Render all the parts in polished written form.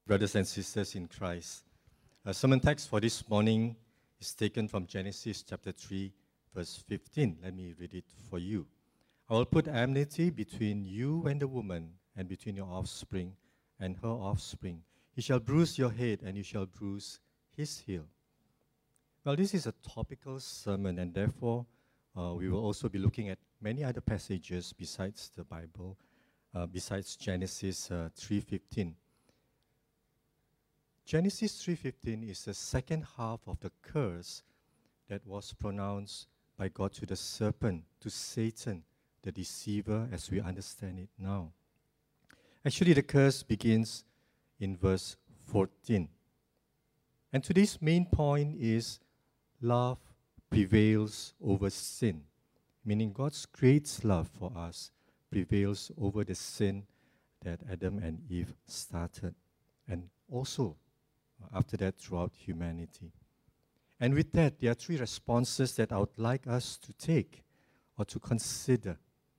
Brothers and sisters in Christ. Our sermon text for this morning is taken from Genesis chapter 3, verse 15. Let me read it for you. I will put enmity between you and the woman, and between your offspring and her offspring. He shall bruise your head, and you shall bruise his heel. Well, this is a topical sermon, and therefore we will also be looking at many other passages besides the Bible, besides Genesis 3:15. Genesis 3:15 is the second half of the curse that was pronounced by God to the serpent, to Satan, the deceiver, as we understand it now. Actually, the curse begins in verse 14. And today's main point is love prevails over sin, meaning God's great love for us prevails over the sin that Adam and Eve started, and also after that throughout humanity. And with that, there are three responses that I would like us to take or to consider.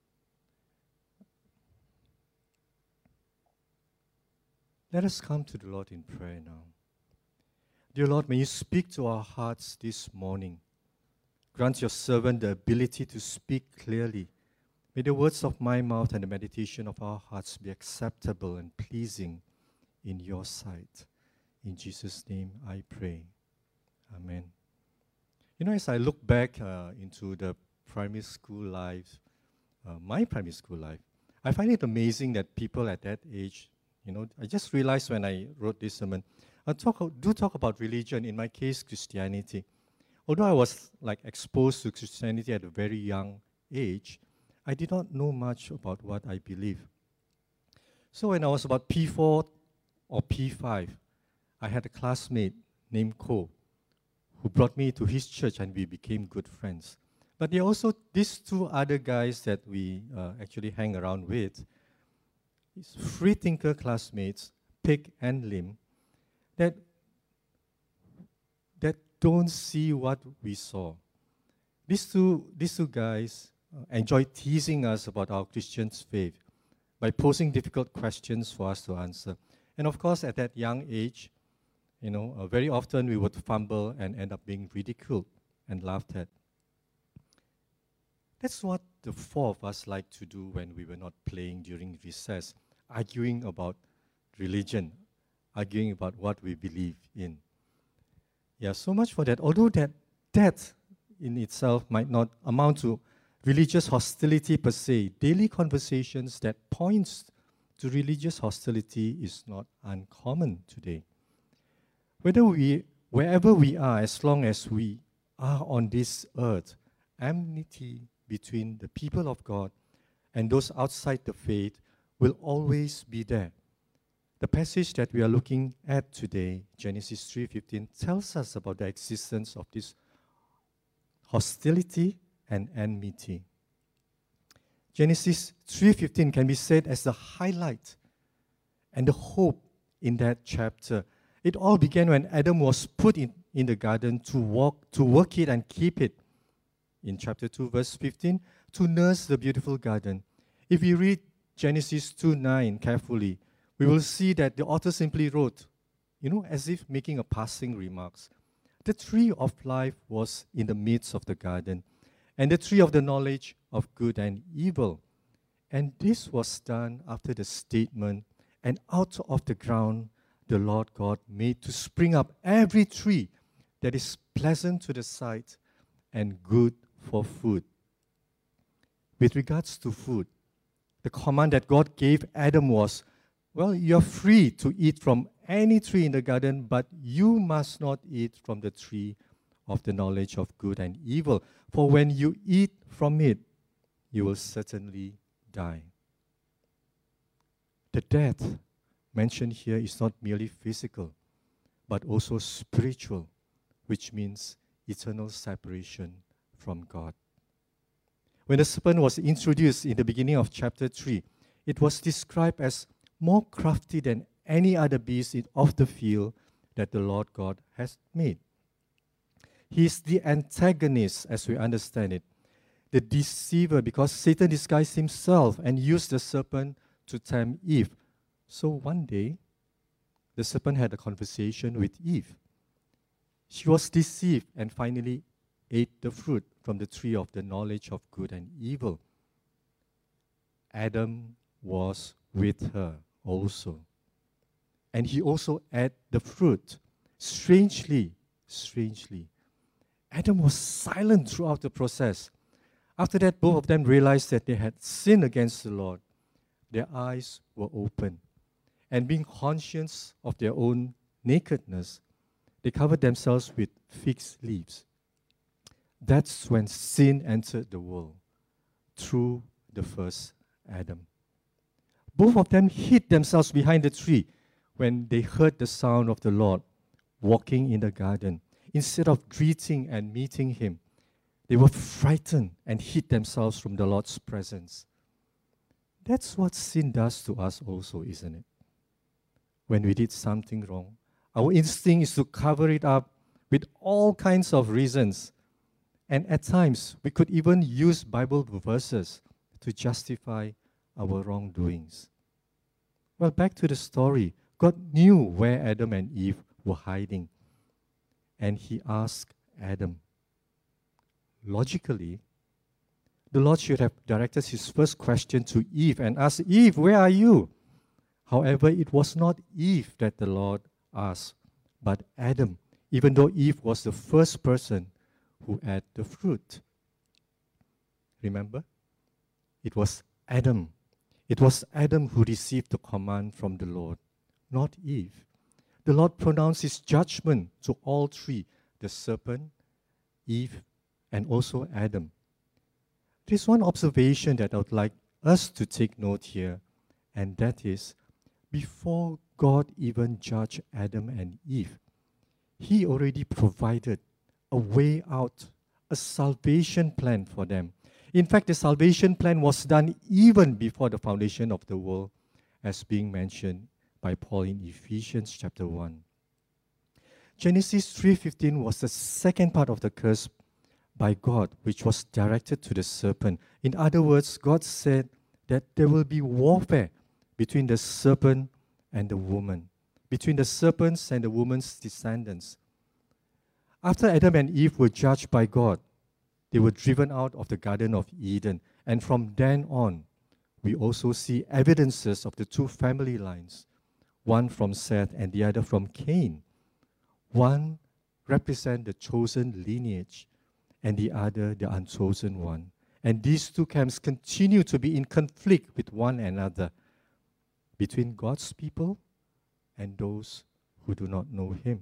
Let us come to the Lord in prayer now. Dear Lord, may you speak to our hearts this morning. Grant your servant the ability to speak clearly. May the words of my mouth and the meditation of our hearts be acceptable and pleasing in your sight. In Jesus' name I pray. Amen. You know, as I look back into the primary school life, my primary school life, I find it amazing that people at that age, I just realized when I wrote this sermon, do talk about religion, in my case, Christianity. Although I was exposed to Christianity at a very young age, I did not know much about what I believe. So when I was about P4 or P5, I had a classmate named Ko who brought me to his church, and we became good friends. But there are also these two other guys that we actually hang around with, his free thinker classmates, Pig and Lim, that don't see what we saw. These two guys enjoy teasing us about our Christian faith by posing difficult questions for us to answer. And of course, at that young age, very often we would fumble and end up being ridiculed and laughed at. That's what the four of us like to do when we were not playing during recess, arguing about religion, arguing about what we believe in. Yeah, so much for that. Although that in itself might not amount to religious hostility per se, daily conversations that points to religious hostility is not uncommon today. Wherever we are, as long as we are on this earth, enmity between the people of God and those outside the faith will always be there. The passage that we are looking at today, Genesis 3:15, tells us about the existence of this hostility and enmity. Genesis 3:15 can be said as the highlight and the hope in that chapter. It all began when Adam was put in the garden to work it and keep it. In chapter 2, verse 15, to nurse the beautiful garden. If we read Genesis 2:9 carefully, we will see that the author simply wrote, as if making a passing remarks. The tree of life was in the midst of the garden, and the tree of the knowledge of good and evil. And this was done after the statement, and out of the ground the Lord God made to spring up every tree that is pleasant to the sight and good for food. With regards to food, the command that God gave Adam was, you're free to eat from any tree in the garden, but you must not eat from the tree of the knowledge of good and evil. For when you eat from it, you will certainly die. The death mentioned here is not merely physical, but also spiritual, which means eternal separation from God. When the serpent was introduced in the beginning of chapter 3, it was described as more crafty than any other beast of the field that the Lord God has made. He is the antagonist, as we understand it, the deceiver, because Satan disguised himself and used the serpent to tempt Eve. So one day, the serpent had a conversation with Eve. She was deceived and finally ate the fruit from the tree of the knowledge of good and evil. Adam was with her also. And he also ate the fruit. Strangely, Adam was silent throughout the process. After that, both of them realized that they had sinned against the Lord. Their eyes were open. And being conscious of their own nakedness, they covered themselves with fig leaves. That's when sin entered the world, through the first Adam. Both of them hid themselves behind the tree when they heard the sound of the Lord walking in the garden. Instead of greeting and meeting him, they were frightened and hid themselves from the Lord's presence. That's what sin does to us also, isn't it? When we did something wrong, our instinct is to cover it up with all kinds of reasons. And at times, we could even use Bible verses to justify our wrongdoings. Well, back to the story. God knew where Adam and Eve were hiding. And he asked Adam. Logically, the Lord should have directed his first question to Eve and asked, Eve, where are you? However, it was not Eve that the Lord asked, but Adam, even though Eve was the first person who ate the fruit. Remember? It was Adam. It was Adam who received the command from the Lord, not Eve. The Lord pronounced his judgment to all three, the serpent, Eve, and also Adam. There's one observation that I would like us to take note here, and that is, before God even judged Adam and Eve, he already provided a way out, a salvation plan for them. In fact, the salvation plan was done even before the foundation of the world, as being mentioned by Paul in Ephesians chapter 1. Genesis 3:15 was the second part of the curse by God, which was directed to the serpent. In other words, God said that there will be warfare between the serpent and the woman, between the serpents and the woman's descendants. After Adam and Eve were judged by God, they were driven out of the Garden of Eden. And from then on, we also see evidences of the two family lines, one from Seth and the other from Cain. One represents the chosen lineage, and the other the unchosen one. And these two camps continue to be in conflict with one another, between God's people and those who do not know him.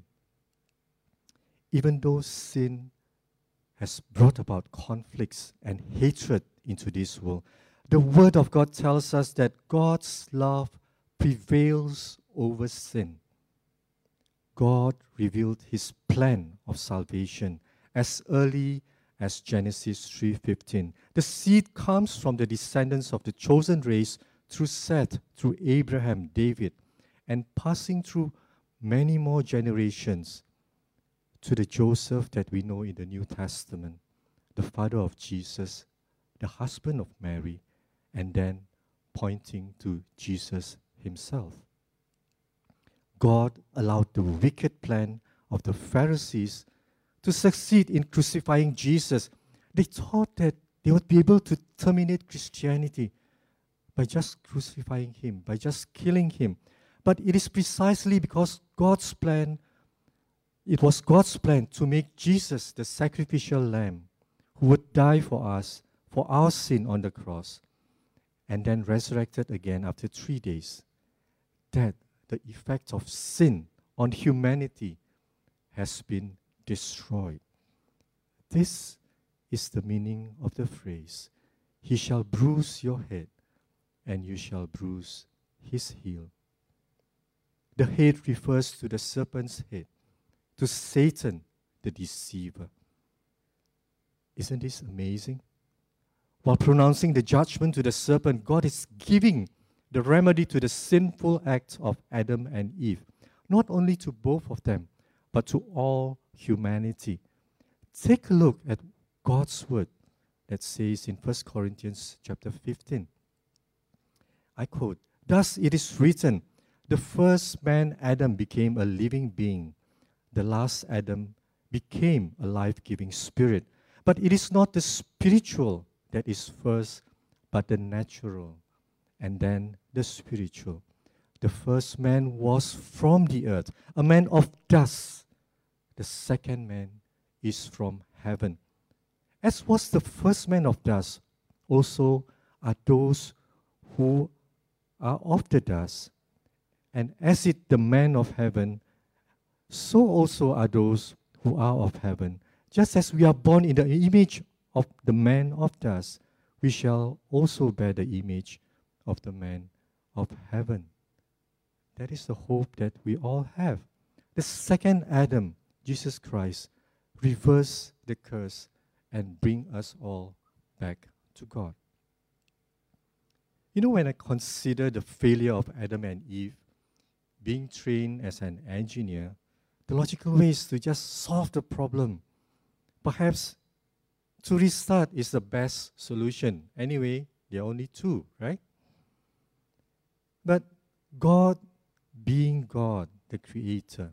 Even though sin has brought about conflicts and hatred into this world, the Word of God tells us that God's love prevails over sin. God revealed his plan of salvation as early as Genesis 3:15. The seed comes from the descendants of the chosen race through Seth, through Abraham, David, and passing through many more generations to the Joseph that we know in the New Testament, the father of Jesus, the husband of Mary, and then pointing to Jesus himself. God allowed the wicked plan of the Pharisees to succeed in crucifying Jesus. They thought that they would be able to terminate Christianity by just crucifying him, by just killing him. But it is precisely because it was God's plan to make Jesus the sacrificial lamb who would die for us, for our sin on the cross, and then resurrected again after 3 days, that the effect of sin on humanity has been destroyed. This is the meaning of the phrase, "He shall bruise your head, and you shall bruise his heel." The head refers to the serpent's head, to Satan, the deceiver. Isn't this amazing? While pronouncing the judgment to the serpent, God is giving the remedy to the sinful act of Adam and Eve, not only to both of them, but to all humanity. Take a look at God's word that says in 1 Corinthians chapter 15. I quote, "Thus it is written, The first man, Adam, became a living being. The last Adam became a life-giving spirit. But it is not the spiritual that is first, but the natural, and then the spiritual. The first man was from the earth, a man of dust. The second man is from heaven. As was the first man of dust, also are those who are of the dust. And as it the man of heaven, so also are those who are of heaven. Just as we are born in the image of the man of dust, we shall also bear the image of the man of heaven. That is the hope that we all have. The second Adam, Jesus Christ, reverse the curse and bring us all back to God. You know, when I consider the failure of Adam and Eve, being trained as an engineer, the logical way is to just solve the problem. Perhaps to restart is the best solution. Anyway, there are only two, right? But God, being God, the Creator,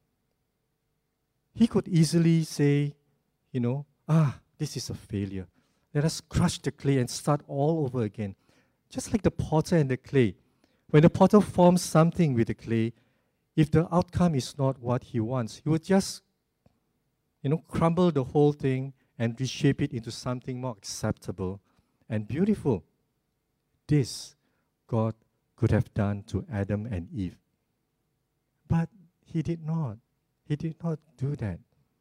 He could easily say, this is a failure. Let us crush the clay and start all over again. Just like the potter and the clay. When the potter forms something with the clay, if the outcome is not what he wants, he would just, crumble the whole thing and reshape it into something more acceptable and beautiful. This God could have done to Adam and Eve. But He did not. He did not do that.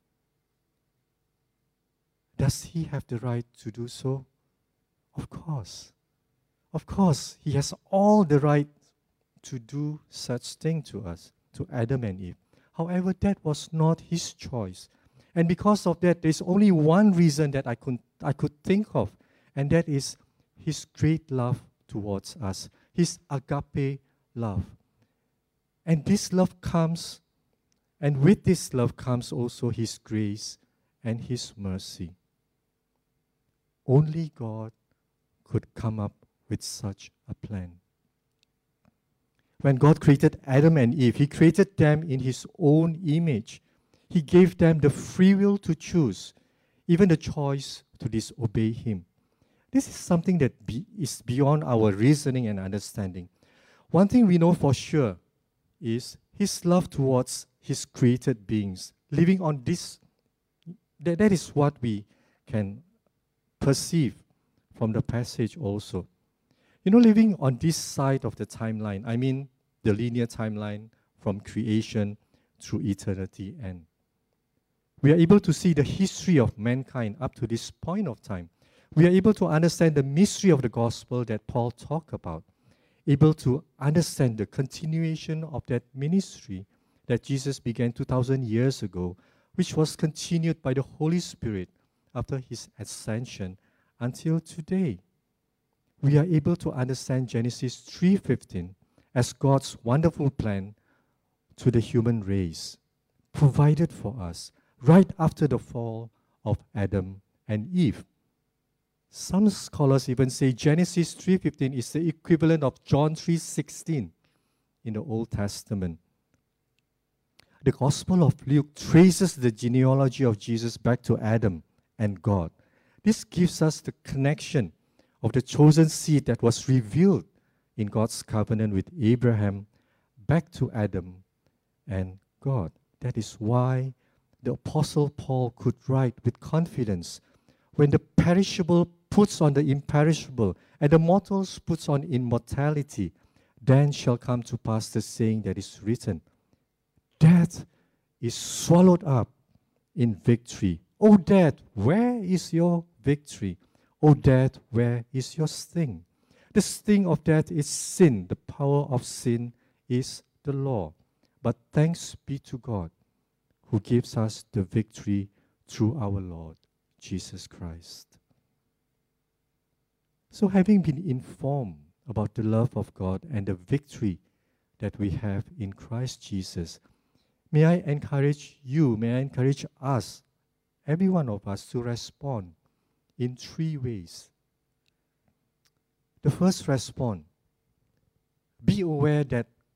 Does He have the right to do so? Of course. Of course, He has all the right to do such thing to us, to Adam and Eve. However, that was not His choice. And because of that, there's only one reason that I could think of, and that is His great love towards us, His agape love. And this love comes, and with this love comes also His grace and His mercy. Only God could come up with such a plan. When God created Adam and Eve, He created them in His own image. He gave them the free will to choose, even the choice to disobey Him. This is something that is beyond our reasoning and understanding. One thing we know for sure is His love towards His created beings. Living on this, that is what we can perceive from the passage also. Living on this side of the timeline, I mean the linear timeline from creation through eternity end. We are able to see the history of mankind up to this point of time. We are able to understand the mystery of the gospel that Paul talked about, able to understand the continuation of that ministry that Jesus began 2,000 years ago, which was continued by the Holy Spirit after His ascension until today. We are able to understand Genesis 3:15 as God's wonderful plan to the human race, provided for us right after the fall of Adam and Eve. Some scholars even say Genesis 3:15 is the equivalent of John 3:16 in the Old Testament. The Gospel of Luke traces the genealogy of Jesus back to Adam and God. This gives us the connection of the chosen seed that was revealed in God's covenant with Abraham back to Adam and God. That is why the Apostle Paul could write with confidence, when the perishable puts on the imperishable and the mortals puts on immortality, then shall come to pass the saying that is written, death is swallowed up in victory. O death, where is your victory? O death, where is your sting? The sting of death is sin. The power of sin is the law. But thanks be to God, who gives us the victory through our Lord Jesus Christ. So having been informed about the love of God and the victory that we have in Christ Jesus, may I encourage you, may I encourage us, every one of us, to respond in three ways. The first response, be aware that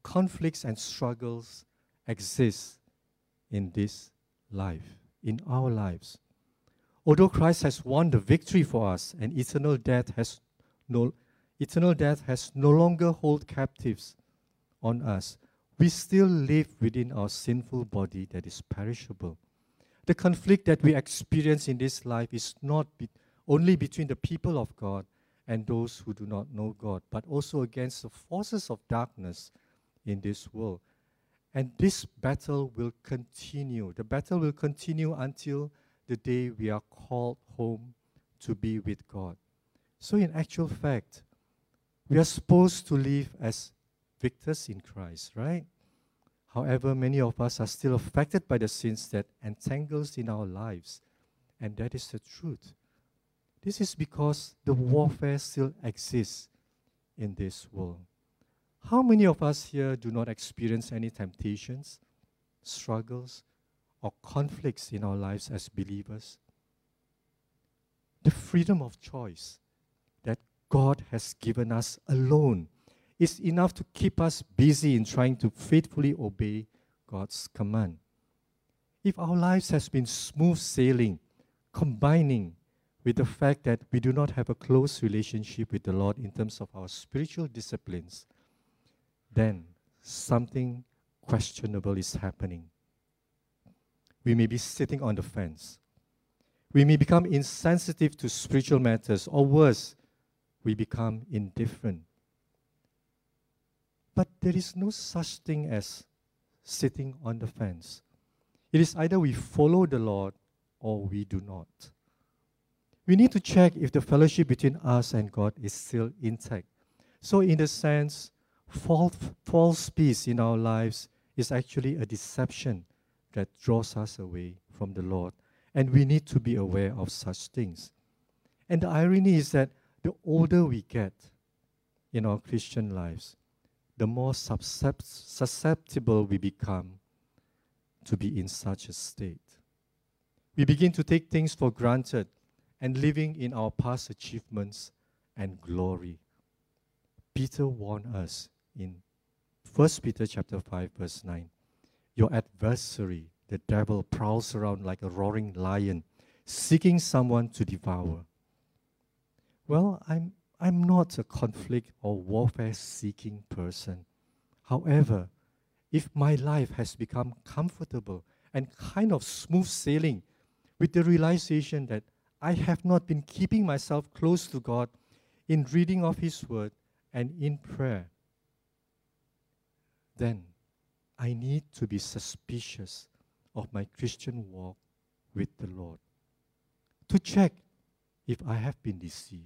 conflicts and struggles exist in this life, in our lives. Although Christ has won the victory for us and eternal death has no longer hold captives on us, we still live within our sinful body that is perishable. The conflict that we experience in this life is not only between the people of God and those who do not know God, but also against the forces of darkness in this world. And this battle will continue. The battle will continue until the day we are called home to be with God. So in actual fact, we are supposed to live as victors in Christ, right? However, many of us are still affected by the sins that entangles in our lives, and that is the truth. This is because the warfare still exists in this world. How many of us here do not experience any temptations, struggles, or conflicts in our lives as believers? The freedom of choice that God has given us alone is enough to keep us busy in trying to faithfully obey God's command. If our lives has been smooth sailing, combining with the fact that we do not have a close relationship with the Lord in terms of our spiritual disciplines, then something questionable is happening. We may be sitting on the fence. We may become insensitive to spiritual matters, or worse, we become indifferent. But there is no such thing as sitting on the fence. It is either we follow the Lord or we do not. We need to check if the fellowship between us and God is still intact. So in a sense, false peace in our lives is actually a deception that draws us away from the Lord. And we need to be aware of such things. And the irony is that the older we get in our Christian lives, the more susceptible we become to be in such a state. We begin to take things for granted and living in our past achievements and glory. Peter warned us in 1 Peter chapter 5, verse 9. Your adversary, the devil, prowls around like a roaring lion, seeking someone to devour. Well, I'm not a conflict or warfare-seeking person. However, if my life has become comfortable and kind of smooth sailing with the realization that I have not been keeping myself close to God in reading of His Word and in prayer, then I need to be suspicious of my Christian walk with the Lord, to check if I have been deceived.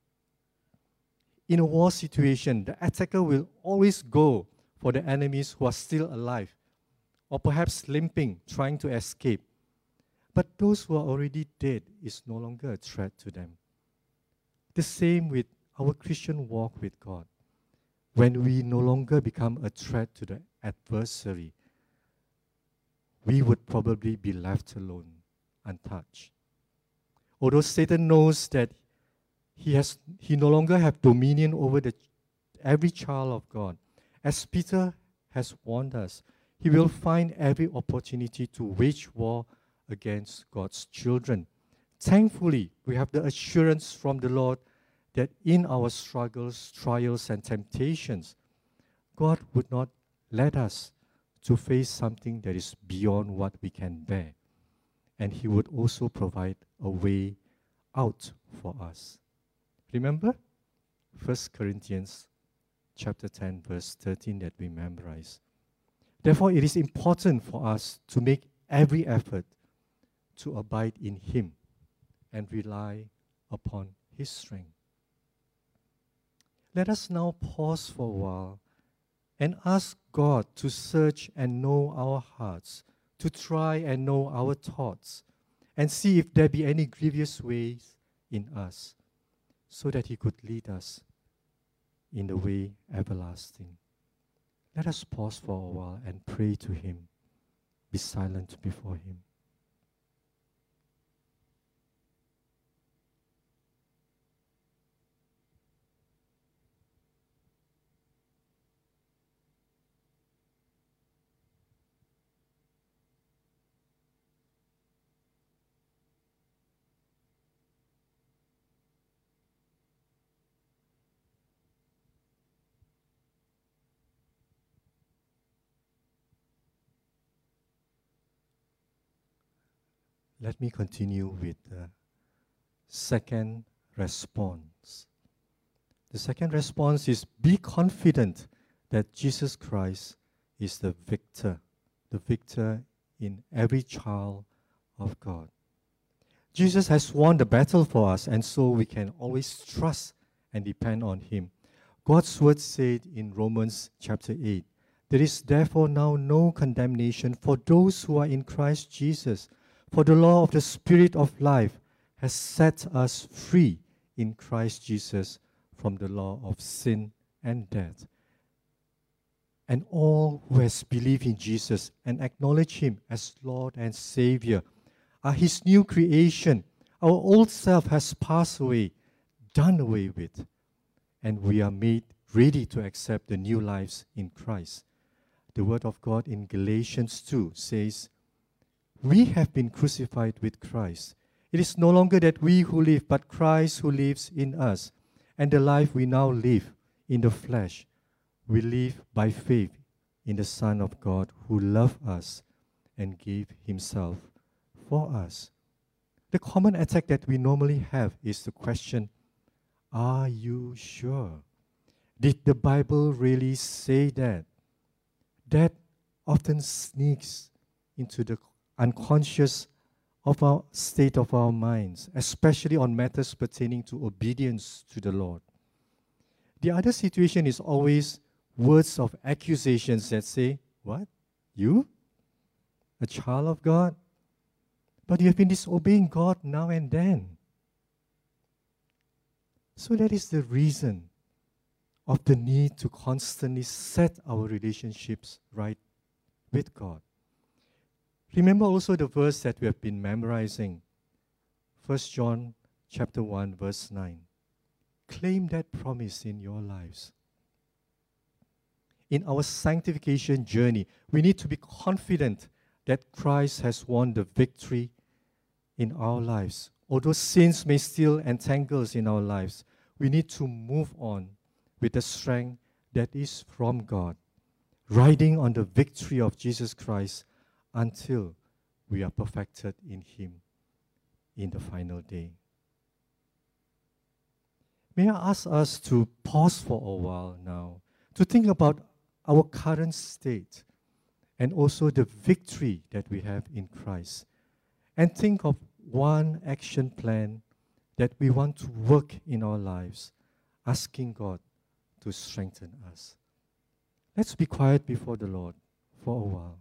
In a war situation, the attacker will always go for the enemies who are still alive, or perhaps limping, trying to escape. But those who are already dead is no longer a threat to them. The same with our Christian walk with God. When we no longer become a threat to the adversary, we would probably be left alone, untouched. Although Satan knows that he no longer have dominion over every child of God, as Peter has warned us, he will find every opportunity to wage war against God's children. Thankfully, we have the assurance from the Lord that in our struggles, trials, and temptations, God would not let us to face something that is beyond what we can bear. And He would also provide a way out for us. Remember 1 Corinthians chapter 10, verse 13 that we memorize. Therefore, it is important for us to make every effort to abide in Him and rely upon His strength. Let us now pause for a while and ask God to search and know our hearts, to try and know our thoughts, and see if there be any grievous ways in us, so that He could lead us in the way everlasting. Let us pause for a while and pray to Him. Be silent before Him. Let me continue with the second response. The second response is be confident that Jesus Christ is the victor in every child of God. Jesus has won the battle for us, and so we can always trust and depend on him. God's word said in Romans chapter 8, there is therefore now no condemnation for those who are in Christ Jesus, for the law of the Spirit of life has set us free in Christ Jesus from the law of sin and death. And all who has believed in Jesus and acknowledge him as Lord and Savior are his new creation. Our old self has passed away, done away with, and we are made ready to accept the new lives in Christ. The word of God in Galatians 2 says, we have been crucified with Christ. It is no longer that we who live, but Christ who lives in us. And the life we now live in the flesh, we live by faith in the Son of God who loved us and gave himself for us. The common attack that we normally have is the question, are you sure? Did the Bible really say that? That often sneaks into the unconscious of our state of our minds, especially on matters pertaining to obedience to the Lord. The other situation is always words of accusations that say, what? You? A child of God? But you have been disobeying God now and then. So that is the reason of the need to constantly set our relationships right with God. Remember also the verse that we have been memorizing, 1 John chapter 1, verse 9. Claim that promise in your lives. In our sanctification journey, we need to be confident that Christ has won the victory in our lives. Although sins may still entangle us in our lives, we need to move on with the strength that is from God, riding on the victory of Jesus Christ until we are perfected in him in the final day. May I ask us to pause for a while now to think about our current state and also the victory that we have in Christ, and think of one action plan that we want to work in our lives, asking God to strengthen us. Let's be quiet before the Lord for a while.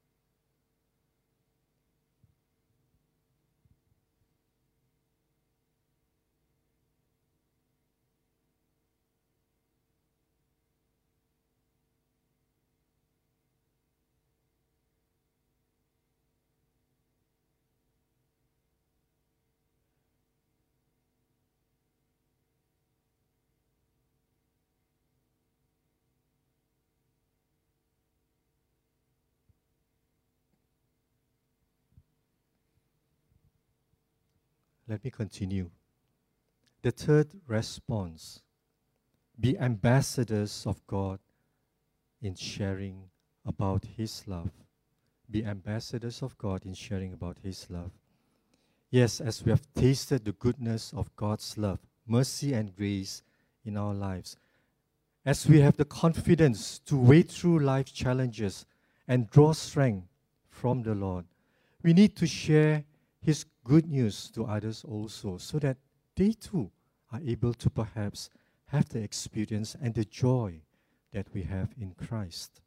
Let me continue. The third response, be ambassadors of God in sharing about his love. Be ambassadors of God in sharing about his love. Yes, as we have tasted the goodness of God's love, mercy and grace in our lives, as we have the confidence to wade through life challenges and draw strength from the Lord, we need to share his good news to others also, so that they too are able to perhaps have the experience and the joy that we have in Christ.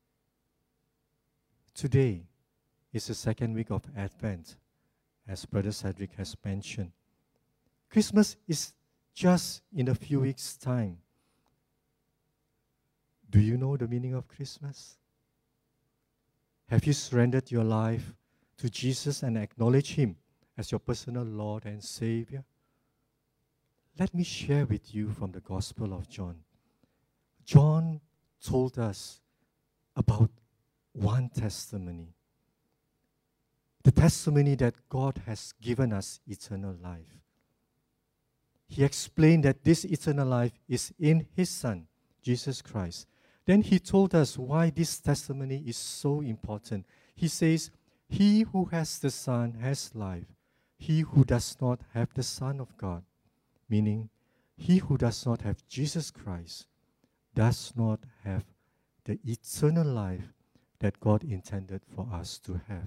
Today is the second week of Advent, as Brother Cedric has mentioned. Christmas is just in a few weeks' time. Do you know the meaning of Christmas? Have you surrendered your life to Jesus and acknowledge him as your personal Lord and Savior? Let me share with you from the Gospel of John. John told us about one testimony. The testimony that God has given us eternal life. He explained that this eternal life is in his Son, Jesus Christ. Then he told us why this testimony is so important. He says, He who has the Son has life. He who does not have the Son of God, meaning he who does not have Jesus Christ, does not have the eternal life that God intended for us to have.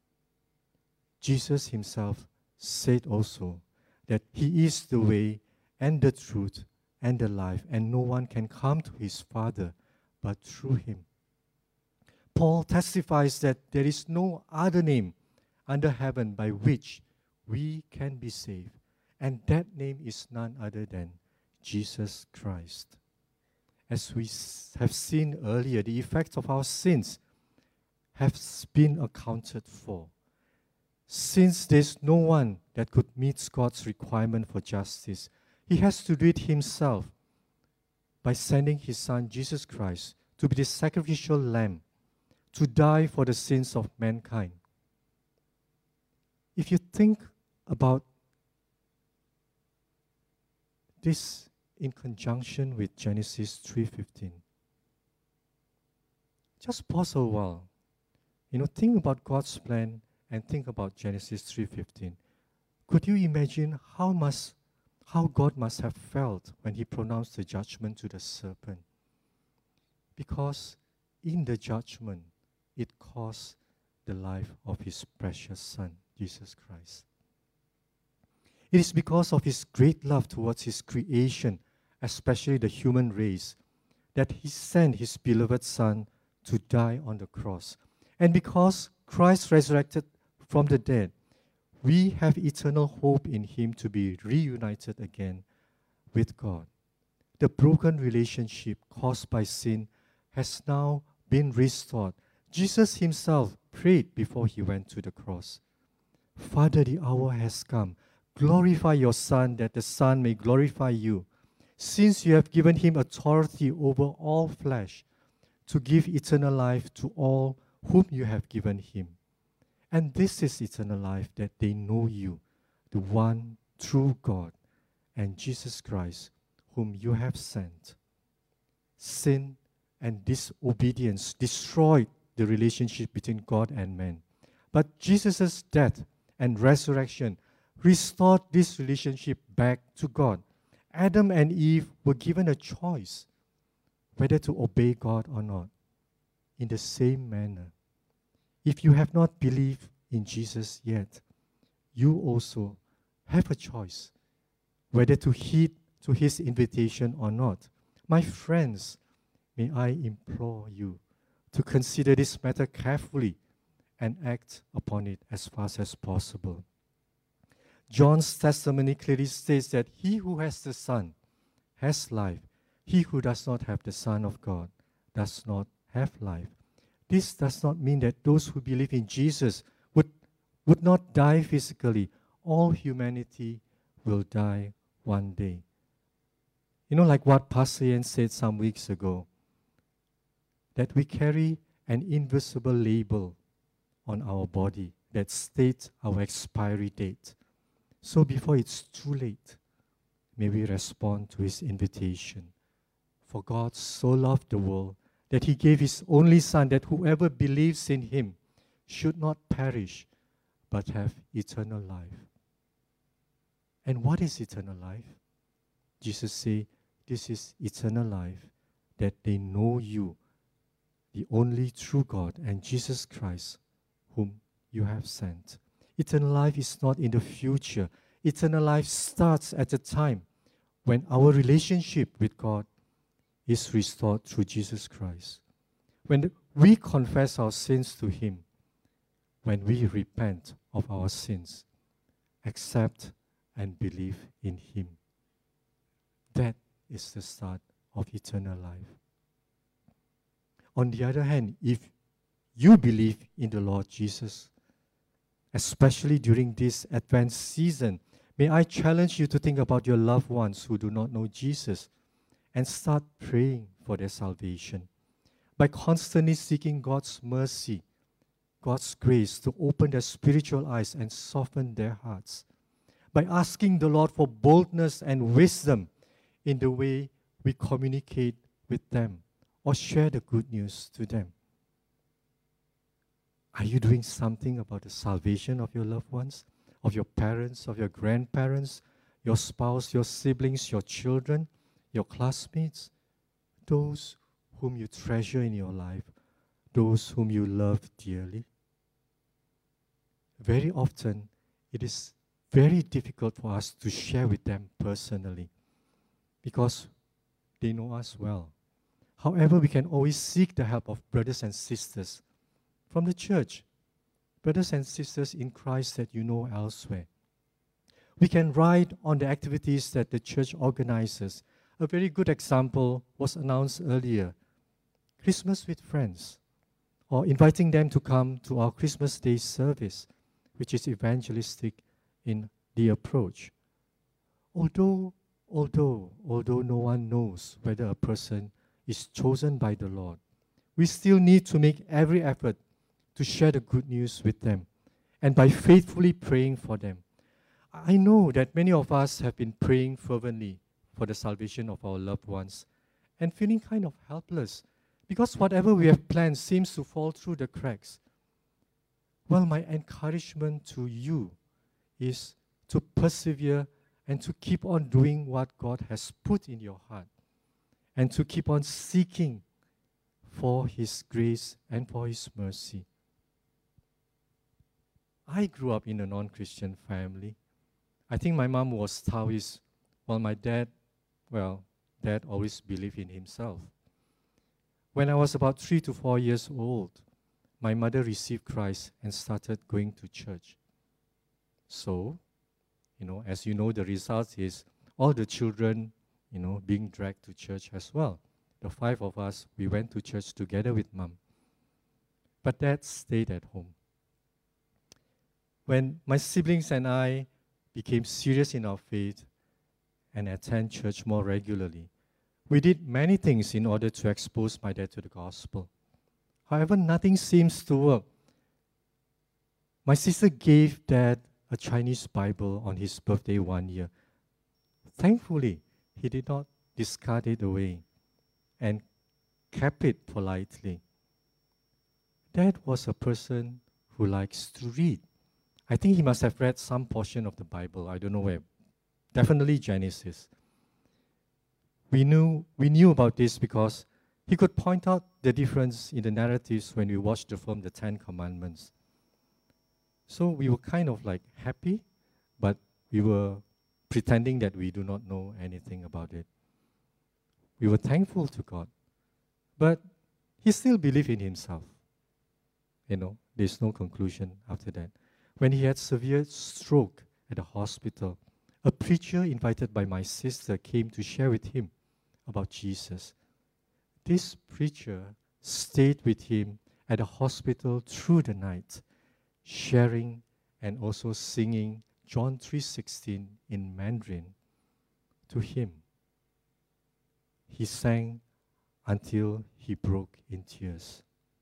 Jesus himself said also that he is the way and the truth and the life, and no one can come to his Father but through him. Paul testifies that there is no other name under heaven by which we can be saved, and that name is none other than Jesus Christ. As we have seen earlier, the effects of our sins have been accounted for. Since there's no one that could meet God's requirement for justice, he has to do it himself by sending his Son, Jesus Christ, to be the sacrificial lamb, to die for the sins of mankind. If you think about this in conjunction with Genesis 3:15, just pause a while. Think about God's plan and think about Genesis 3:15. Could you imagine how God must have felt when he pronounced the judgment to the serpent? Because in the judgment, it cost the life of his precious Son, Jesus Christ. It is because of his great love towards his creation, especially the human race, that he sent his beloved Son to die on the cross. And because Christ resurrected from the dead, we have eternal hope in him to be reunited again with God. The broken relationship caused by sin has now been restored. Jesus himself prayed before he went to the cross, "Father, the hour has come. Glorify your Son, that the Son may glorify you, since you have given him authority over all flesh, to give eternal life to all whom you have given him. And this is eternal life, that they know you, the one true God, and Jesus Christ, whom you have sent." Sin and disobedience destroyed the relationship between God and man. But Jesus' death and resurrection restored this relationship back to God. Adam and Eve were given a choice whether to obey God or not. In the same manner, if you have not believed in Jesus yet, you also have a choice whether to heed to his invitation or not. My friends, may I implore you to consider this matter carefully and act upon it as fast as possible. John's testimony clearly states that he who has the Son has life. He who does not have the Son of God does not have life. This does not mean that those who believe in Jesus would not die physically. All humanity will die one day. Like what Pastor Ian said some weeks ago, that we carry an invisible label on our body that states our expiry date. So before it's too late, may we respond to his invitation. For God so loved the world that he gave his only Son, that whoever believes in him should not perish, but have eternal life. And what is eternal life? Jesus said, "This is eternal life, that they know you, the only true God, and Jesus Christ, whom you have sent." Eternal life is not in the future. Eternal life starts at the time when our relationship with God is restored through Jesus Christ. When we confess our sins to him, when we repent of our sins, accept and believe in him. That is the start of eternal life. On the other hand, if you believe in the Lord Jesus, especially during this Advent season, may I challenge you to think about your loved ones who do not know Jesus and start praying for their salvation. By constantly seeking God's mercy, God's grace to open their spiritual eyes and soften their hearts. By asking the Lord for boldness and wisdom in the way we communicate with them or share the good news to them. Are you doing something about the salvation of your loved ones, of your parents, of your grandparents, your spouse, your siblings, your children, your classmates, those whom you treasure in your life, those whom you love dearly? Very often, it is very difficult for us to share with them personally because they know us well. However, we can always seek the help of brothers and sisters from the church, brothers and sisters in Christ that you know elsewhere. We can write on the activities that the church organizes. A very good example was announced earlier, Christmas with friends, or inviting them to come to our Christmas Day service, which is evangelistic in the approach. Although no one knows whether a person is chosen by the Lord, we still need to make every effort to share the good news with them, and by faithfully praying for them. I know that many of us have been praying fervently for the salvation of our loved ones and feeling kind of helpless because whatever we have planned seems to fall through the cracks. Well, my encouragement to you is to persevere and to keep on doing what God has put in your heart, and to keep on seeking for His grace and for His mercy. I grew up in a non-Christian family. I think my mom was Taoist, while my dad always believed in himself. When I was about 3 to 4 years old, my mother received Christ and started going to church. So, as you know, the result is all the children, being dragged to church as well. The 5 of us, we went to church together with Mom. But Dad stayed at home. When my siblings and I became serious in our faith and attend church more regularly, we did many things in order to expose my dad to the gospel. However, nothing seems to work. My sister gave Dad a Chinese Bible on his birthday one year. Thankfully, he did not discard it away and kept it politely. Dad was a person who likes to read. I think he must have read some portion of the Bible. I don't know where. Definitely Genesis. We knew about this because he could point out the difference in the narratives when we watched the film The Ten Commandments. So we were kind of like happy, but we were pretending that we do not know anything about it. We were thankful to God, but he still believed in himself. There's no conclusion after that. When he had severe stroke at the hospital, a preacher invited by my sister came to share with him about Jesus. This preacher stayed with him at the hospital through the night, sharing and also singing John 3:16 in Mandarin to him. He sang until he broke in tears.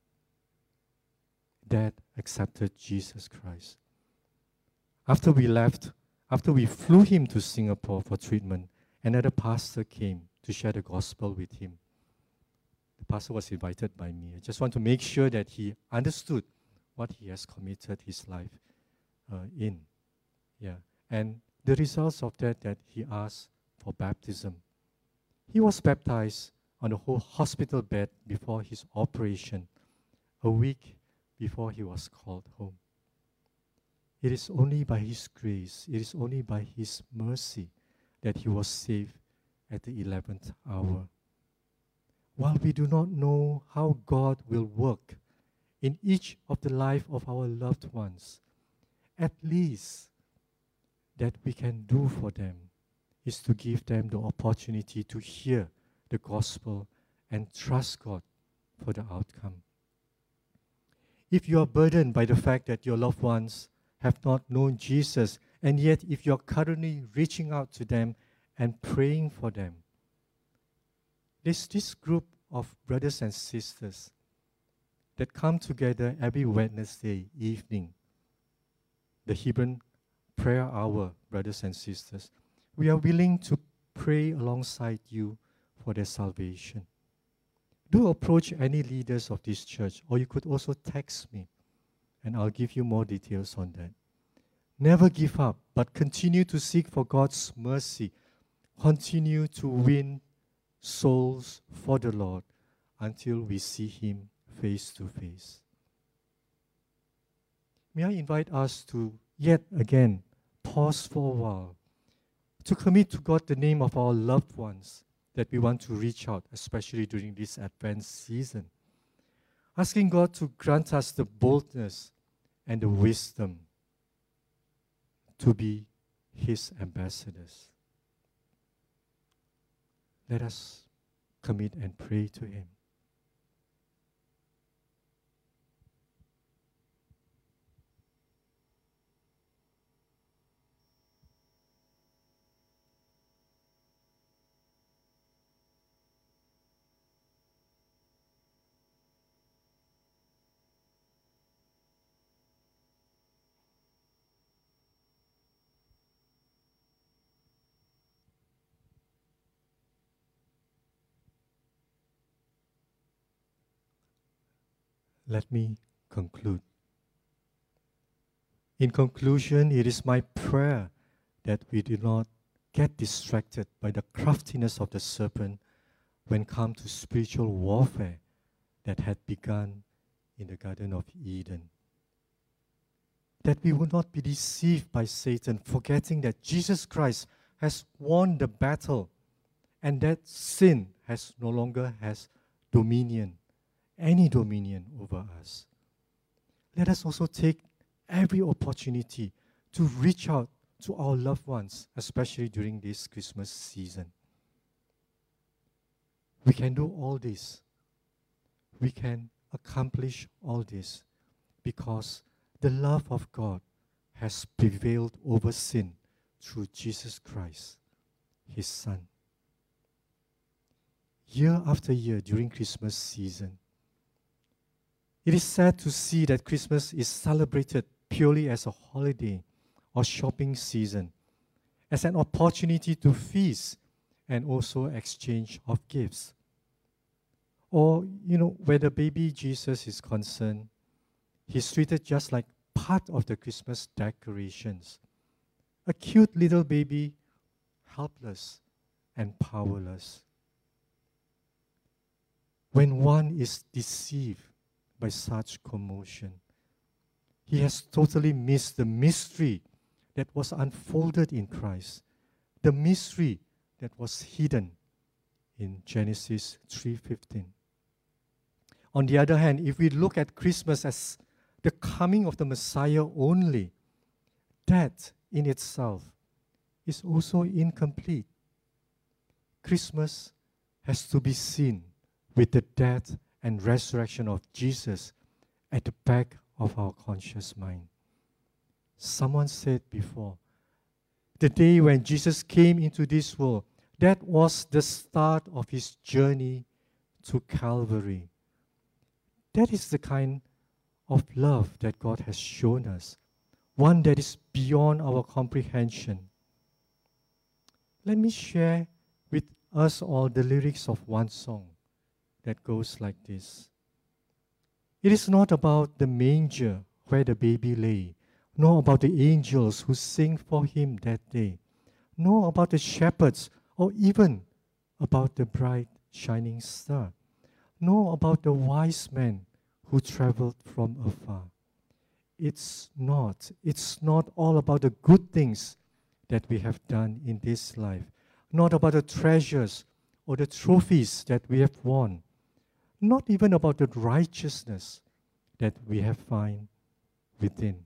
Dad accepted Jesus Christ. After we flew him to Singapore for treatment, another pastor came to share the gospel with him. The pastor was invited by me. I just want to make sure that he understood what he has committed his life in. Yeah. And the results of that he asked for baptism. He was baptized on the whole hospital bed before his operation, a week before he was called home. It is only by His grace, it is only by His mercy that he was saved at the 11th hour. While we do not know how God will work in each of the life of our loved ones, at least that we can do for them is to give them the opportunity to hear the gospel and trust God for the outcome. If you are burdened by the fact that your loved ones have not known Jesus, and yet if you're currently reaching out to them and praying for them, there's this group of brothers and sisters that come together every Wednesday evening, the Hebron prayer hour, brothers and sisters. We are willing to pray alongside you for their salvation. Do approach any leaders of this church, or you could also text me. And I'll give you more details on that. Never give up, but continue to seek for God's mercy. Continue to win souls for the Lord until we see Him face to face. May I invite us to yet again pause for a while to commit to God the name of our loved ones that we want to reach out, especially during this Advent season. Asking God to grant us the boldness and the wisdom to be His ambassadors. Let us commit and pray to Him. Let me conclude. In conclusion, it is my prayer that we do not get distracted by the craftiness of the serpent when come to spiritual warfare that had begun in the Garden of Eden. That we will not be deceived by Satan, forgetting that Jesus Christ has won the battle and that sin no longer has any dominion over us. Let us also take every opportunity to reach out to our loved ones, especially during this Christmas season. We can do all this. We can accomplish all this because the love of God has prevailed over sin through Jesus Christ, His Son. Year after year during Christmas season, it is sad to see that Christmas is celebrated purely as a holiday or shopping season, as an opportunity to feast and also exchange of gifts. Or, where the baby Jesus is concerned, He's treated just like part of the Christmas decorations. A cute little baby, helpless and powerless. When one is deceived by such commotion, he has totally missed the mystery that was unfolded in Christ, the mystery that was hidden in Genesis 3:15. On the other hand, if we look at Christmas as the coming of the Messiah only, that in itself is also incomplete. Christmas has to be seen with the death and resurrection of Jesus at the back of our conscious mind. Someone said before, the day when Jesus came into this world, that was the start of His journey to Calvary. That is the kind of love that God has shown us, one that is beyond our comprehension. Let me share with us all the lyrics of one song that goes like this. It is not about the manger where the baby lay, nor about the angels who sing for Him that day, nor about the shepherds, or even about the bright shining star, nor about the wise men who traveled from afar. It's not all about the good things that we have done in this life, not about the treasures or the trophies that we have won, not even about the righteousness that we have found within.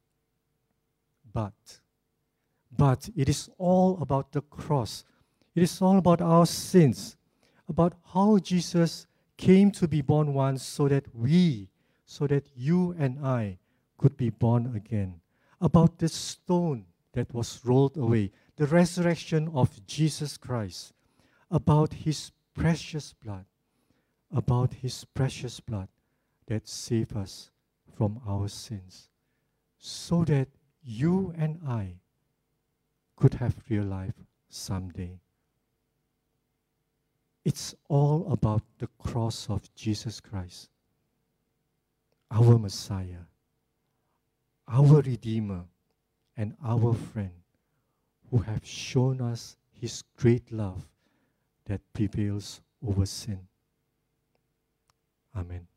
But it is all about the cross. It is all about our sins, about how Jesus came to be born once so that you and I could be born again, about the stone that was rolled away, the resurrection of Jesus Christ, about His precious blood, that saved us from our sins, so that you and I could have real life someday. It's all about the cross of Jesus Christ, our Messiah, our Redeemer and our friend, who have shown us his great love that prevails over sin. Amen.